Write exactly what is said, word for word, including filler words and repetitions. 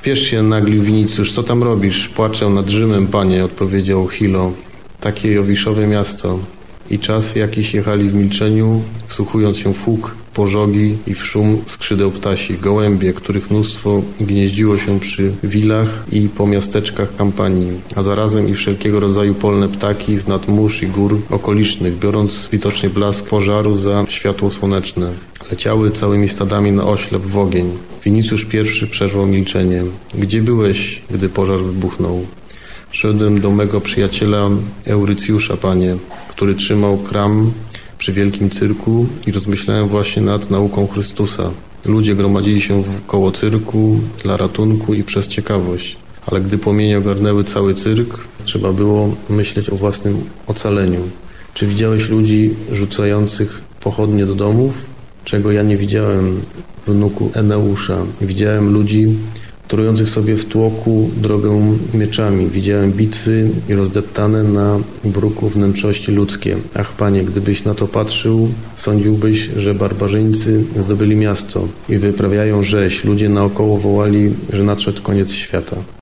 Spiesz się, naglił Winicjusz, co tam robisz? Płaczę nad Rzymem, panie, odpowiedział Chilo. Takie Jowiszowe miasto. I czas jakiś jechali w milczeniu, wsłuchując się w huk, pożogi i w szum skrzydeł ptasich, gołębie, których mnóstwo gnieździło się przy wilach i po miasteczkach kampanii, a zarazem i wszelkiego rodzaju polne ptaki z nad mórz i gór okolicznych, biorąc widocznie blask pożaru za światło słoneczne. Leciały całymi stadami na oślep w ogień. Winicjusz pierwszy przerwał milczenie. Gdzie byłeś, gdy pożar wybuchnął? Szedłem do mego przyjaciela Eurycjusza, panie, który trzymał kram przy wielkim cyrku i rozmyślałem właśnie nad nauką Chrystusa. Ludzie gromadzili się koło cyrku dla ratunku i przez ciekawość, ale gdy płomienie ogarnęły cały cyrk, trzeba było myśleć o własnym ocaleniu. Czy widziałeś ludzi rzucających pochodnie do domów? Czego ja nie widziałem, wnuku Eneusza. Widziałem ludzi torujących sobie w tłoku drogę mieczami. Widziałem bitwy i rozdeptane na bruku wnętrzości ludzkie. Ach, panie, gdybyś na to patrzył, sądziłbyś, że barbarzyńcy zdobyli miasto i wyprawiają rzeź. Ludzie naokoło wołali, że nadszedł koniec świata.